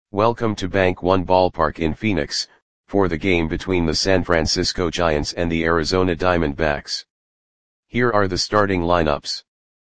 Welcome to Bank One Ballpark in Phoenix, for the game between the San Francisco Giants and the Arizona Diamondbacks. Here are the starting lineups.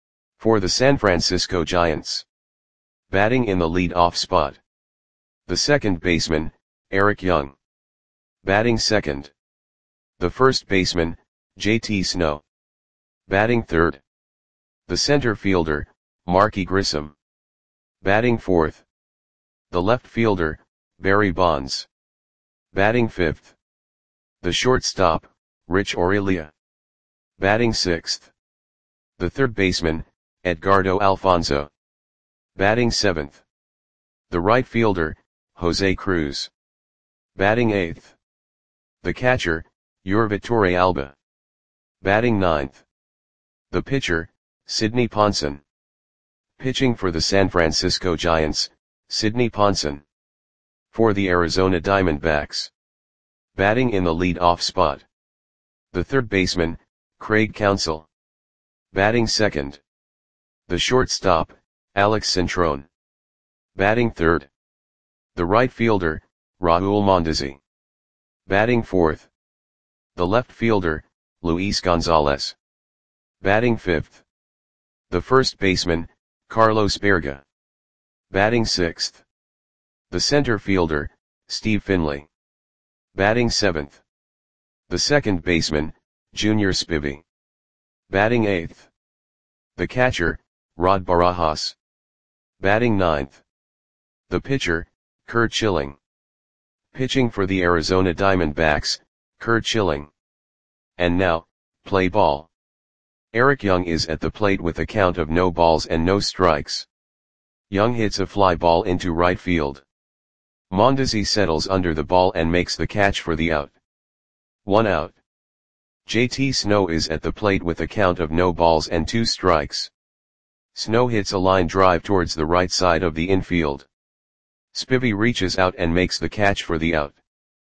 For the San Francisco Giants. Batting in the lead-off spot. The second baseman, Eric Young. Batting second. The first baseman, JT Snow. Batting third. The center fielder, Marky Grissom. Batting fourth. The left fielder, Barry Bonds. Batting fifth. The shortstop, Rich Aurilia. Batting sixth. The third baseman, Edgardo Alfonzo. Batting seventh. The right fielder, Jose Cruz. Batting eighth. The catcher, Yurvatore Alba. Batting ninth. The pitcher, Sidney Ponson. Pitching for the San Francisco Giants, Sidney Ponson. For the Arizona Diamondbacks. Batting in the lead-off spot. The third baseman, Craig Counsell. Batting second. The shortstop, Alex Centrone. Batting third. The right fielder, Raul Mondesi. Batting fourth. The left fielder, Luis Gonzalez. Batting fifth. The first baseman, Carlos Baerga. Batting sixth. The center fielder, Steve Finley. Batting seventh. The second baseman, Junior Spivey. Batting eighth. The catcher, Rod Barajas. Batting ninth. The pitcher, Curt Schilling. Pitching for the Arizona Diamondbacks, Curt Schilling. And now, play ball. Eric Young is at the plate with a count of no balls and no strikes. Young hits a fly ball into right field. Mondesi settles under the ball and makes the catch for the out. 1 out. JT Snow is at the plate with a count of no balls and 2 strikes. Snow hits a line drive towards the right side of the infield. Spivey reaches out and makes the catch for the out.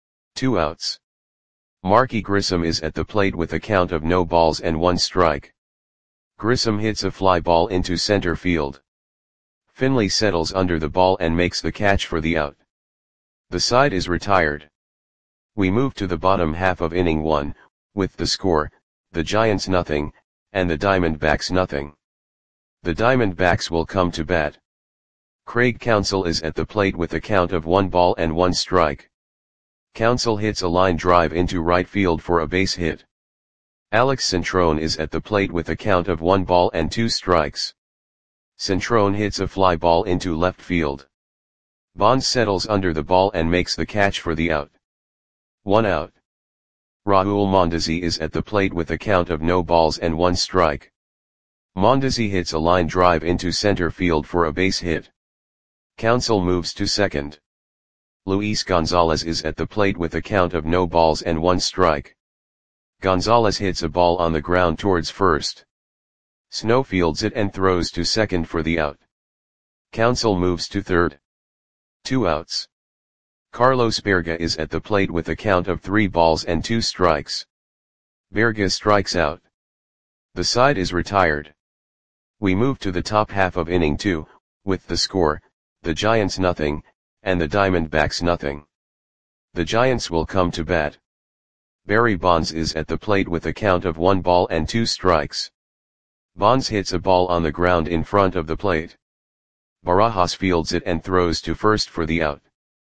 2 outs. Marky Grissom is at the plate with a count of no balls and 1 strike. Grissom hits a fly ball into center field. Finley settles under the ball and makes the catch for the out. The side is retired. We move to the bottom half of inning 1, with the score, the Giants nothing, and the Diamondbacks nothing. The Diamondbacks will come to bat. Craig Counsell is at the plate with a count of 1 ball and 1 strike. Counsell hits a line drive into right field for a base hit. Alex Centrone is at the plate with a count of 1 ball and 2 strikes. Centrone hits a fly ball into left field. Bonds settles under the ball and makes the catch for the out. 1 out. Raul Mondesi is at the plate with a count of no balls and 1 strike. Mondesi hits a line drive into center field for a base hit. Counsell moves to second. Luis Gonzalez is at the plate with a count of no balls and 1 strike. Gonzalez hits a ball on the ground towards first. Snow fields it and throws to second for the out. Counsell moves to third. 2 outs. Carlos Baerga is at the plate with a count of 3 balls and 2 strikes. Baerga strikes out. The side is retired. We move to the top half of inning 2, with the score, the Giants nothing, and the Diamondbacks nothing. The Giants will come to bat. Barry Bonds is at the plate with a count of 1 ball and 2 strikes. Bonds hits a ball on the ground in front of the plate. Barajas fields it and throws to first for the out.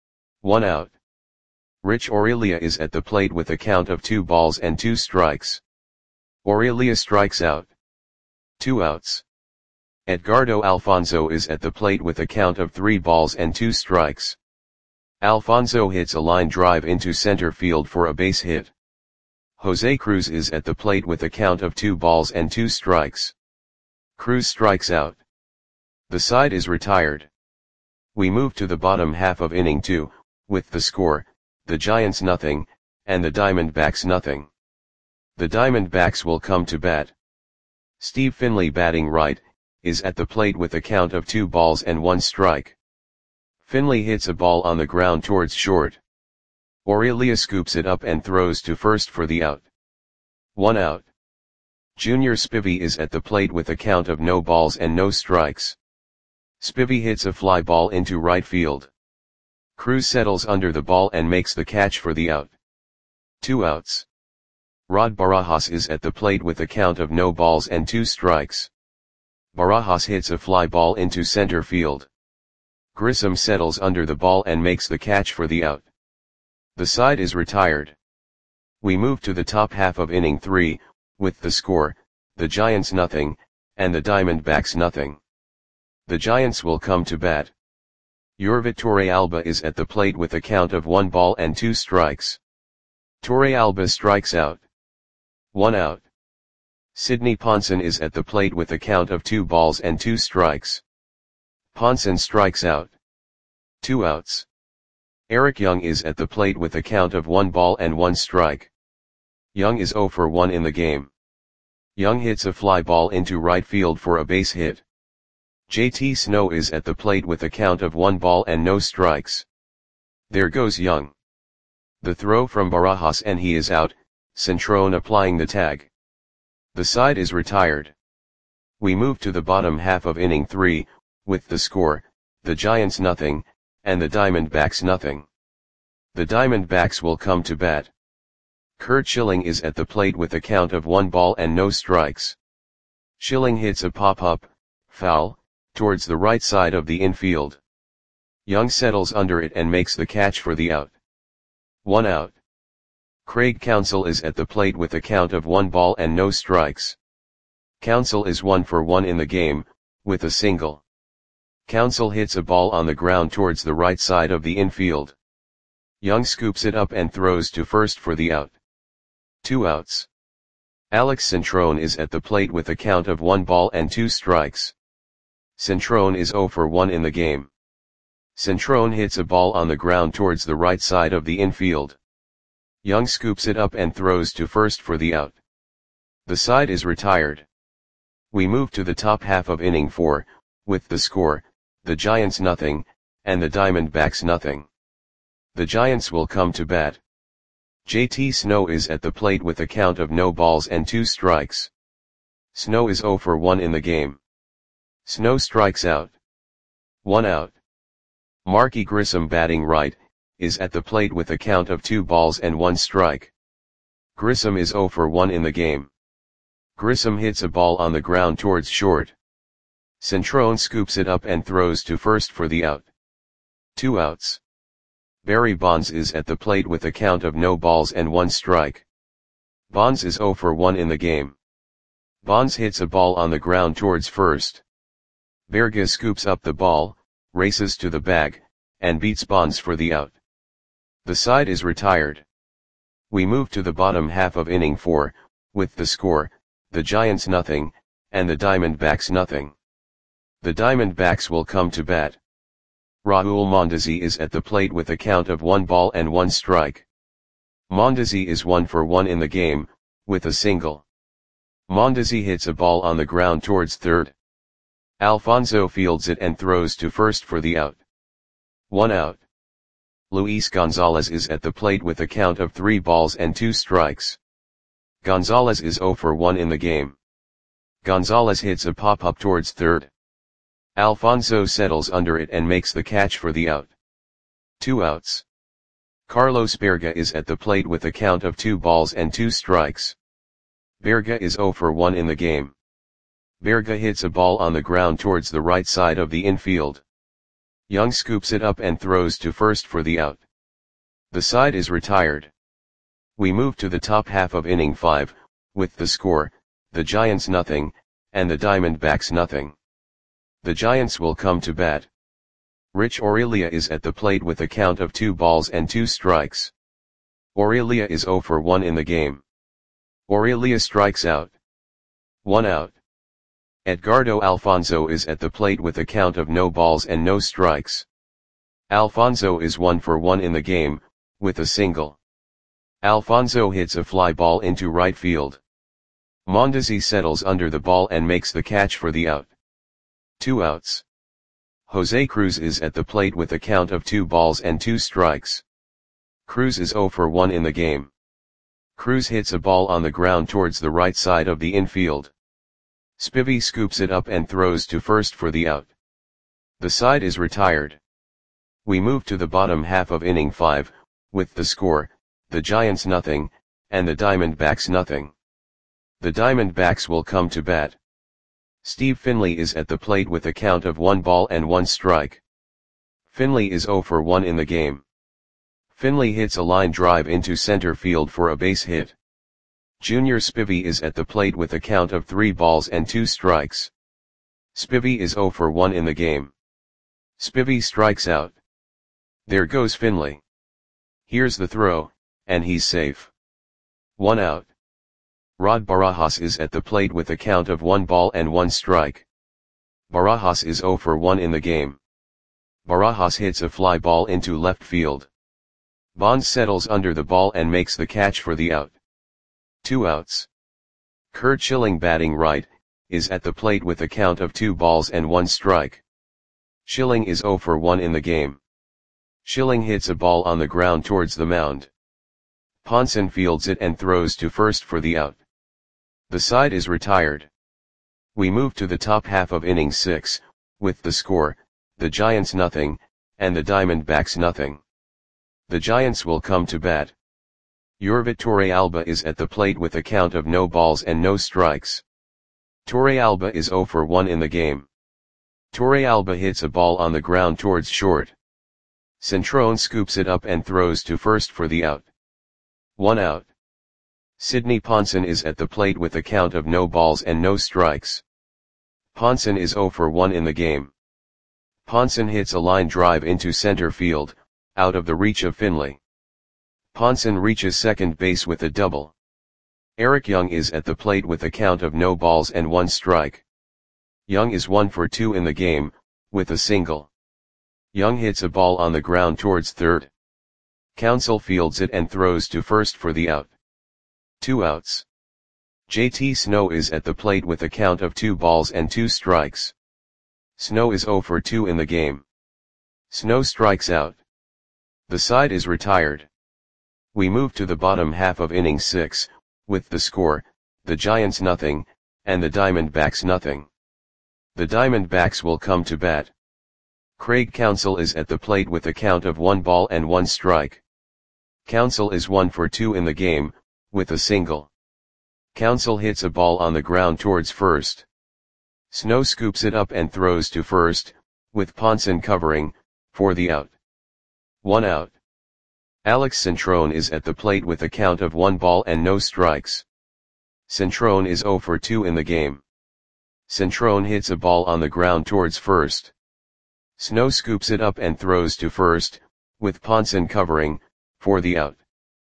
1 out. Rich Aurilia is at the plate with a count of 2 balls and 2 strikes. Aurilia strikes out. 2 outs. Edgardo Alfonzo is at the plate with a count of 3 balls and 2 strikes. Alfonzo hits a line drive into center field for a base hit. Jose Cruz is at the plate with a count of 2 balls and 2 strikes. Cruz strikes out. The side is retired. We move to the bottom half of inning 2, with the score, the Giants nothing, and the Diamondbacks nothing. The Diamondbacks will come to bat. Steve Finley batting right, is at the plate with a count of 2 balls and 1 strike. Finley hits a ball on the ground towards short. Aurilia scoops it up and throws to first for the out. 1 out. Junior Spivey is at the plate with a count of no balls and no strikes. Spivey hits a fly ball into right field. Cruz settles under the ball and makes the catch for the out. 2 outs. Rod Barajas is at the plate with a count of no balls and 2 strikes. Barajas hits a fly ball into center field. Grissom settles under the ball and makes the catch for the out. The side is retired. We move to the top half of inning 3, with the score, the Giants nothing, and the Diamondbacks nothing. The Giants will come to bat. Yorvit Torrealba is at the plate with a count of 1 ball and 2 strikes. Torrealba strikes out. 1 out. Sidney Ponson is at the plate with a count of 2 balls and 2 strikes. Ponson strikes out. 2 outs. Eric Young is at the plate with a count of 1 ball and 1 strike. Young is 0 for 1 in the game. Young hits a fly ball into right field for a base hit. JT Snow is at the plate with a count of 1 ball and no strikes. There goes Young. The throw from Barajas and he is out, Centrone applying the tag. The side is retired. We move to the bottom half of inning 3, with the score, the Giants nothing, and the Diamondbacks nothing. The Diamondbacks will come to bat. Curt Schilling is at the plate with a count of 1 ball and no strikes. Schilling hits a pop-up, foul, towards the right side of the infield. Young settles under it and makes the catch for the out. 1 out. Craig Counsell is at the plate with a count of 1 ball and no strikes. Counsell is 1 for 1 in the game, with a single. Counsell hits a ball on the ground towards the right side of the infield. Young scoops it up and throws to first for the out. 2 outs. Alex Centrone is at the plate with a count of 1 ball and 2 strikes. Centrone is 0 for 1 in the game. Centrone hits a ball on the ground towards the right side of the infield. Young scoops it up and throws to first for the out. The side is retired. We move to the top half of inning 4, with the score, the Giants nothing, and the Diamondbacks nothing. The Giants will come to bat. JT Snow is at the plate with a count of no balls and 2 strikes. Snow is 0 for 1 in the game. Snow strikes out. 1 out. Marky Grissom batting right, is at the plate with a count of 2 balls and 1 strike. Grissom is 0 for 1 in the game. Grissom hits a ball on the ground towards short. Centrone scoops it up and throws to first for the out. 2 outs. Barry Bonds is at the plate with a count of no balls and 1 strike. Bonds is 0 for 1 in the game. Bonds hits a ball on the ground towards first. Berga scoops up the ball, races to the bag, and beats Bonds for the out. The side is retired. We move to the bottom half of inning 4, with the score, the Giants nothing, and the Diamondbacks nothing. The Diamondbacks will come to bat. Raul Mondesi is at the plate with a count of 1 ball and 1 strike. Mondesi is 1 for 1 in the game, with a single. Mondesi hits a ball on the ground towards third. Alfonso fields it and throws to first for the out. 1 out. Luis Gonzalez is at the plate with a count of 3 balls and 2 strikes. Gonzalez is 0 for 1 in the game. Gonzalez hits a pop-up towards third. Alfonso settles under it and makes the catch for the out. 2 outs. Carlos Berga is at the plate with a count of 2 balls and 2 strikes. Berga is 0 for 1 in the game. Berga hits a ball on the ground towards the right side of the infield. Young scoops it up and throws to first for the out. The side is retired. We move to the top half of inning 5, with the score, the Giants nothing, and the Diamondbacks nothing. The Giants will come to bat. Rich Aurelia is at the plate with a count of 2 balls and 2 strikes. Aurelia is 0 for 1 in the game. Aurelia strikes out. 1 out. Edgardo Alfonso is at the plate with a count of no balls and no strikes. Alfonso is 1 for 1 in the game, with a single. Alfonso hits a fly ball into right field. Mondesi settles under the ball and makes the catch for the out. 2 outs. Jose Cruz is at the plate with a count of 2 balls and 2 strikes. Cruz is 0 for 1 in the game. Cruz hits a ball on the ground towards the right side of the infield. Spivey scoops it up and throws to first for the out. The side is retired. We move to the bottom half of inning 5, with the score, the Giants nothing, and the Diamondbacks nothing. The Diamondbacks will come to bat. Steve Finley is at the plate with a count of 1 ball and 1 strike. Finley is 0 for 1 in the game. Finley hits a line drive into center field for a base hit. Junior Spivey is at the plate with a count of 3 balls and 2 strikes. Spivey is 0 for 1 in the game. Spivey strikes out. There goes Finley. Here's the throw, and he's safe. 1 out. Rod Barajas is at the plate with a count of 1 ball and 1 strike. Barajas is 0 for 1 in the game. Barajas hits a fly ball into left field. Bonds settles under the ball and makes the catch for the out. 2 outs. Curt Schilling, batting right, is at the plate with a count of 2 balls and 1 strike. Schilling is 0 for 1 in the game. Schilling hits a ball on the ground towards the mound. Ponson fields it and throws to first for the out. The side is retired. We move to the top half of inning 6, with the score, the Giants nothing, and the Diamondbacks nothing. The Giants will come to bat. Yorvit Torrealba is at the plate with a count of no balls and no strikes. Torrealba is 0 for 1 in the game. Torrealba hits a ball on the ground towards short. Centrone scoops it up and throws to first for the out. 1 out. Sidney Ponson is at the plate with a count of no balls and no strikes. Ponson is 0 for 1 in the game. Ponson hits a line drive into center field, out of the reach of Finley. Ponson reaches second base with a double. Eric Young is at the plate with a count of no balls and 1 strike. Young is 1 for 2 in the game, with a single. Young hits a ball on the ground towards third. Counsell fields it and throws to first for the out. 2 outs. JT Snow is at the plate with a count of 2 balls and 2 strikes. Snow is 0 for 2 in the game. Snow strikes out. The side is retired. We move to the bottom half of inning 6, with the score, the Giants nothing, and the Diamondbacks nothing. The Diamondbacks will come to bat. Craig Counsell is at the plate with a count of 1 ball and 1 strike. Counsell is 1 for 2 in the game, with a single. Counsell hits a ball on the ground towards first. Snow scoops it up and throws to first, with Ponson covering, for the out. 1 out. Alex Centrone is at the plate with a count of 1 ball and no strikes. Centrone is 0 for 2 in the game. Centrone hits a ball on the ground towards first. Snow scoops it up and throws to first, with Ponson covering, for the out.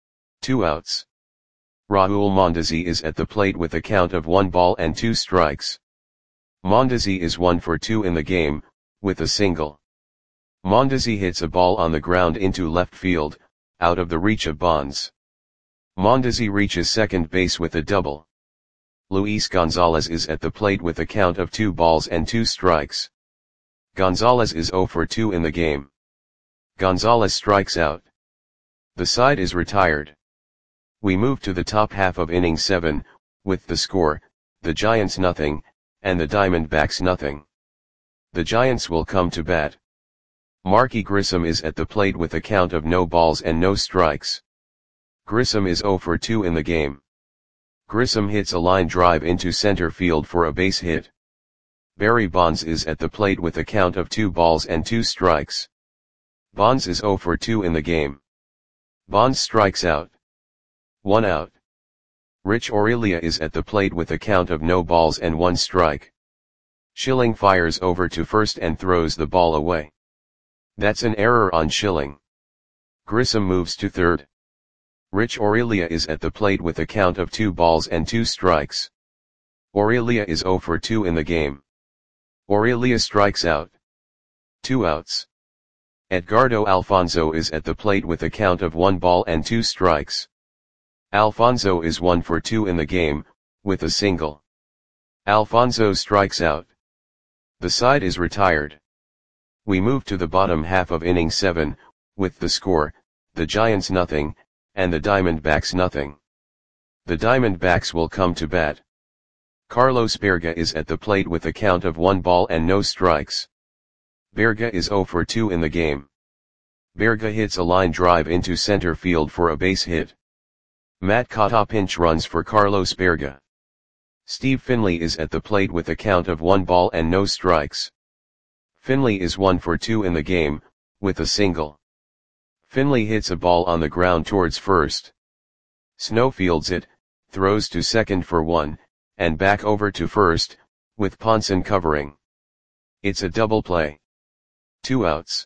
2 outs. Raul Mondesi is at the plate with a count of 1 ball and 2 strikes. Mondesi is 1 for 2 in the game, with a single. Mondesi hits a ball on the ground into left field, out of the reach of Bonds. Mondesi reaches second base with a double. Luis Gonzalez is at the plate with a count of 2 balls and 2 strikes. Gonzalez is 0 for 2 in the game. Gonzalez strikes out. The side is retired. We move to the top half of inning 7, with the score, the Giants nothing, and the Diamondbacks nothing. The Giants will come to bat. Marky Grissom is at the plate with a count of no balls and no strikes. Grissom is 0 for 2 in the game. Grissom hits a line drive into center field for a base hit. Barry Bonds is at the plate with a count of 2 balls and 2 strikes. Bonds is 0 for 2 in the game. Bonds strikes out. 1 out. Rich Aurelia is at the plate with a count of no balls and 1 strike. Schilling fires over to first and throws the ball away. That's an error on Schilling. Grissom moves to third. Rich Aurelia is at the plate with a count of 2 balls and 2 strikes. Aurelia is 0 for 2 in the game. Aurelia strikes out. 2 outs. Edgardo Alfonzo is at the plate with a count of 1 ball and 2 strikes. Alfonzo is 1 for 2 in the game, with a single. Alfonzo strikes out. The side is retired. We move to the bottom half of inning 7, with the score, the Giants nothing, and the Diamondbacks nothing. The Diamondbacks will come to bat. Carlos Berga is at the plate with a count of 1 ball and no strikes. Berga is 0 for 2 in the game. Berga hits a line drive into center field for a base hit. Matt Cotta pinch runs for Carlos Berga. Steve Finley is at the plate with a count of 1 ball and no strikes. Finley is 1 for 2 in the game, with a single. Finley hits a ball on the ground towards first. Snow fields it, throws to second for 1, and back over to first, with Ponson covering. It's a double play. 2 outs.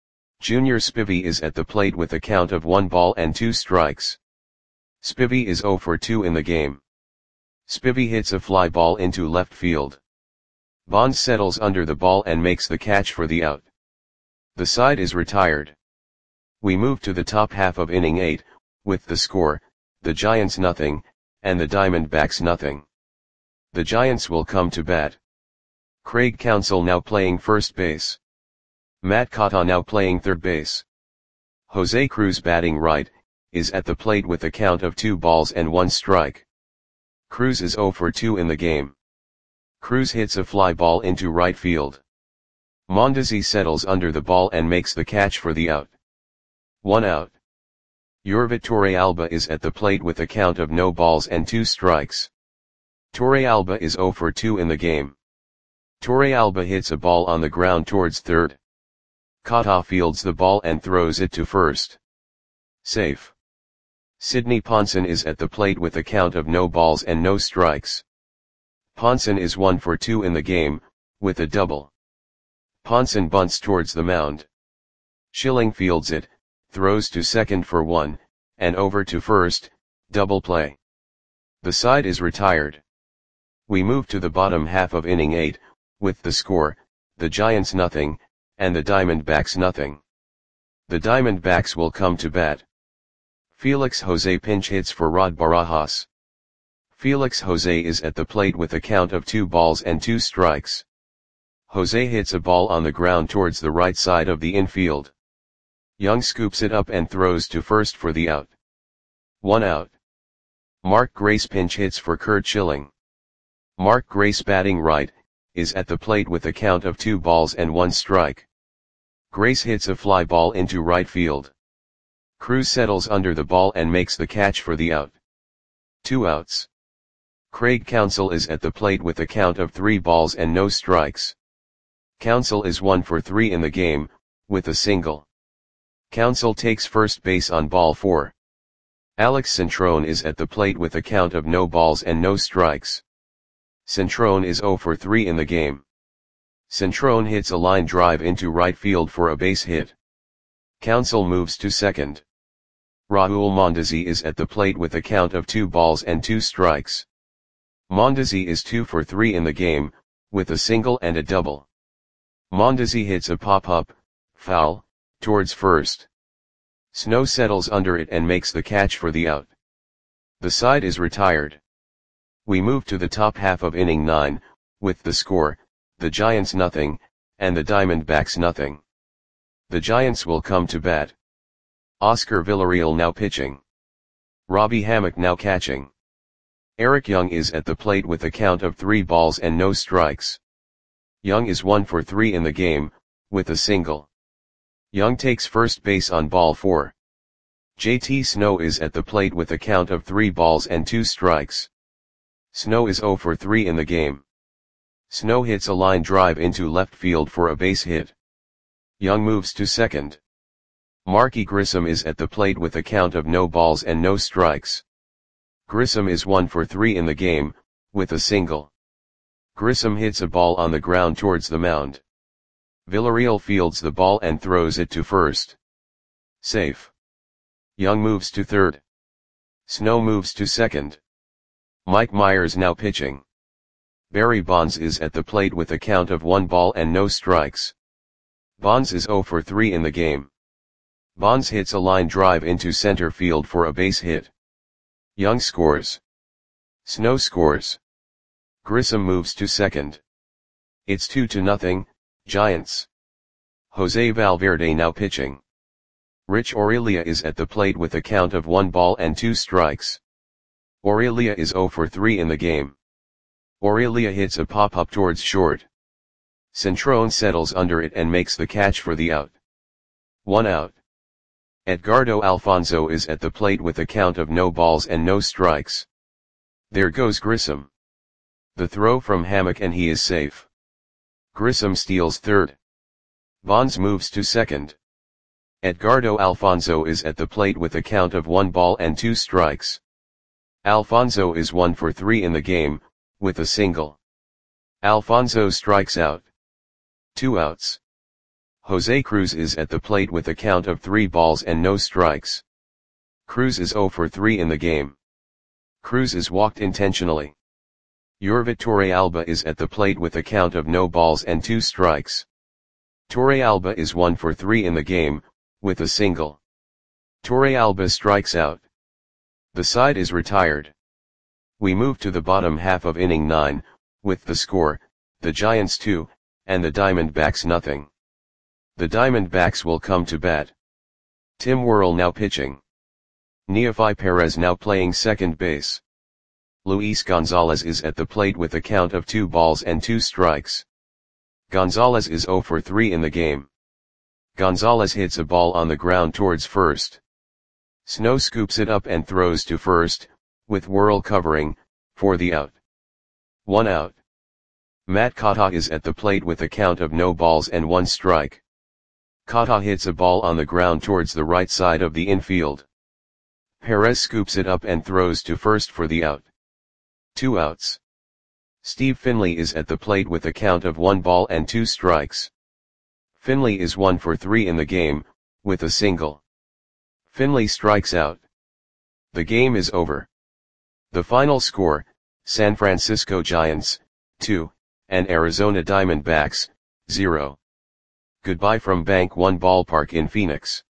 Junior Spivey is at the plate with a count of 1 ball and 2 strikes. Spivey is 0 for 2 in the game. Spivey hits a fly ball into left field. Bonds settles under the ball and makes the catch for the out. The side is retired. We move to the top half of inning 8, with the score, the Giants nothing, and the Diamondbacks nothing. The Giants will come to bat. Craig Counsell now playing first base. Matt Cotta now playing third base. Jose Cruz batting right, is at the plate with a count of 2 balls and 1 strike. Cruz is 0 for 2 in the game. Cruz hits a fly ball into right field. Mondesi settles under the ball and makes the catch for the out. 1 out. Yorvit Torrealba is at the plate with a count of no balls and 2 strikes. Torrealba is 0 for 2 in the game. Torrealba hits a ball on the ground towards third. Cotta fields the ball and throws it to first. Safe. Sidney Ponson is at the plate with a count of no balls and no strikes. Ponson is 1 for 2 in the game, with a double. Ponson bunts towards the mound. Schilling fields it, throws to second for 1, and over to first, double play. The side is retired. We move to the bottom half of inning 8, with the score, the Giants nothing, and the Diamondbacks nothing. The Diamondbacks will come to bat. Felix Jose pinch hits for Rod Barajas. Felix Jose is at the plate with a count of 2 balls and 2 strikes. Jose hits a ball on the ground towards the right side of the infield. Young scoops it up and throws to first for the out. 1 out. Mark Grace pinch hits for Curt Schilling. Mark Grace batting right, is at the plate with a count of 2 balls and 1 strike. Grace hits a fly ball into right field. Cruz settles under the ball and makes the catch for the out. 2 outs. Craig Counsell is at the plate with a count of 3 balls and no strikes. Counsell is 1 for 3 in the game, with a single. Counsell takes first base on ball 4. Alex Centrone is at the plate with a count of no balls and no strikes. Centrone is 0 for 3 in the game. Centrone hits a line drive into right field for a base hit. Counsell moves to second. Raul Mondesi is at the plate with a count of 2 balls and 2 strikes. Mondesi is 2 for 3 in the game, with a single and a double. Mondesi hits a pop-up, foul, towards first. Snow settles under it and makes the catch for the out. The side is retired. We move to the top half of inning 9, with the score, the Giants nothing, and the Diamondbacks nothing. The Giants will come to bat. Oscar Villarreal now pitching. Robbie Hammock now catching. Eric Young is at the plate with a count of 3 balls and no strikes. Young is 1 for 3 in the game, with a single. Young takes first base on ball 4. JT Snow is at the plate with a count of 3 balls and 2 strikes. Snow is 0 for 3 in the game. Snow hits a line drive into left field for a base hit. Young moves to second. Marky Grissom is at the plate with a count of no balls and no strikes. Grissom is 1 for 3 in the game, with a single. Grissom hits a ball on the ground towards the mound. Villarreal fields the ball and throws it to first. Safe. Young moves to third. Snow moves to second. Mike Myers now pitching. Barry Bonds is at the plate with a count of 1 ball and no strikes. Bonds is 0 for 3 in the game. Bonds hits a line drive into center field for a base hit. Young scores. Snow scores. Grissom moves to second. It's 2-0, Giants. Jose Valverde now pitching. Rich Aurelia is at the plate with a count of 1 ball and 2 strikes. Aurelia is 0 for 3 in the game. Aurelia hits a pop-up towards short. Centrone settles under it and makes the catch for the out. 1 out. Edgardo Alfonzo is at the plate with a count of no balls and no strikes. There goes Grissom. The throw from Hammock and he is safe. Grissom steals third. Bonds moves to second. Edgardo Alfonzo is at the plate with a count of 1 ball and 2 strikes. Alfonzo is 1 for 3 in the game, with a single. Alfonzo strikes out. 2 outs. Jose Cruz is at the plate with a count of 3 balls and no strikes. Cruz is 0 for 3 in the game. Cruz is walked intentionally. Yorvit Torrealba is at the plate with a count of no balls and 2 strikes. Torrealba is 1 for 3 in the game, with a single. Torrealba strikes out. The side is retired. We move to the bottom half of inning 9, with the score, the Giants 2, and the Diamondbacks nothing. The Diamondbacks will come to bat. Tim Worrell now pitching. Neofi Perez now playing second base. Luis Gonzalez is at the plate with a count of 2 balls and 2 strikes. Gonzalez is 0 for 3 in the game. Gonzalez hits a ball on the ground towards first. Snow scoops it up and throws to first, with Worrell covering, for the out. 1 out. Matt Kata is at the plate with a count of no balls and 1 strike. Kata hits a ball on the ground towards the right side of the infield. Perez scoops it up and throws to first for the out. 2 outs. Steve Finley is at the plate with a count of 1 ball and 2 strikes. Finley is 1 for 3 in the game, with a single. Finley strikes out. The game is over. The final score, San Francisco Giants, 2, and Arizona Diamondbacks, 0. Goodbye from Bank One Ballpark in Phoenix.